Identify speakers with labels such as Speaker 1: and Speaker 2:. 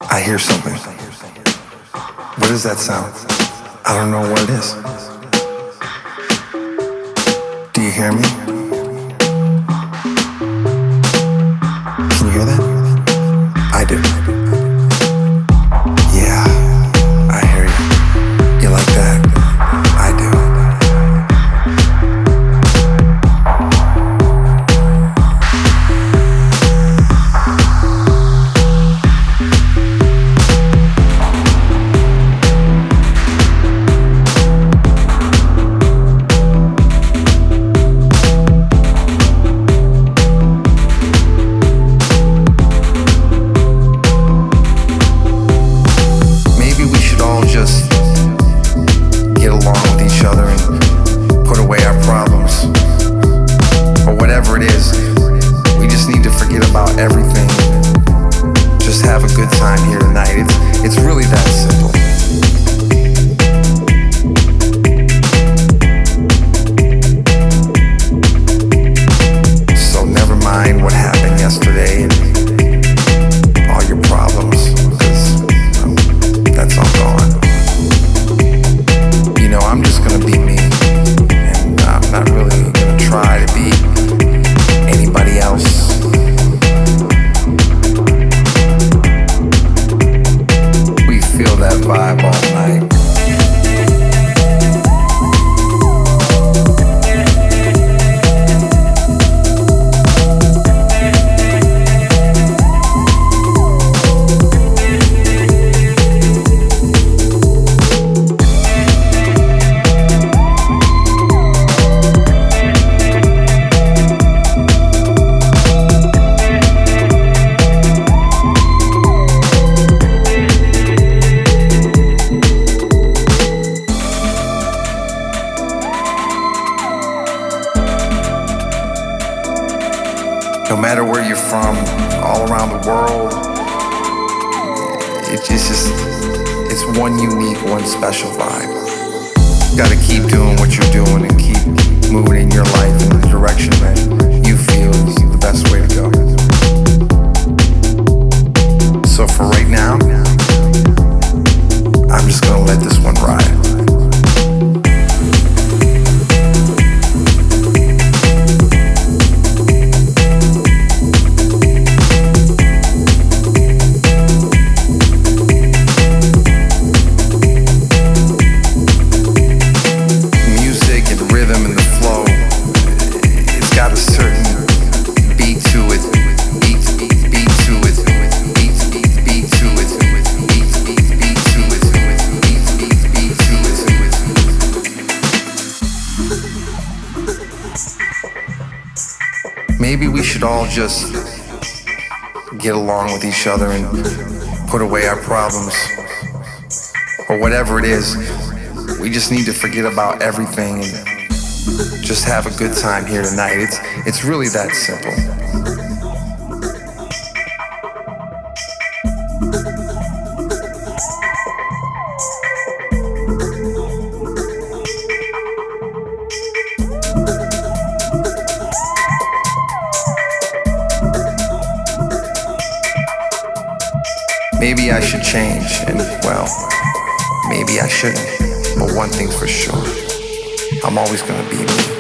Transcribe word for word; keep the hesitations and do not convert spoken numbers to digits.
Speaker 1: I hear something. What does that sound? I don't know what it is. Do you hear me? Can you hear that? I do. Yeah, I hear you. You like that? I do. Everything. Just have a good time here tonight. It's it's really that simple. So never mind what happened yesterday and all your problems, because well, that's all gone. You know, I'm just gonna be me, and I'm not really gonna try to be anybody else. Feel that vibe all night. No matter where you're from, all around the world, it's just, it's one unique, one special vibe. You gotta keep doing what you're doing and keep moving in your life in the direction that you feel is the best way to go. So for right now, I'm just gonna let this one ride. Maybe we should all just get along with each other and put away our problems. Or whatever it is, we just need to forget about everything and just have a good time here tonight. It's, it's really that simple. Maybe I should change, and well, maybe I shouldn't. But one thing's for sure, I'm always gonna be me.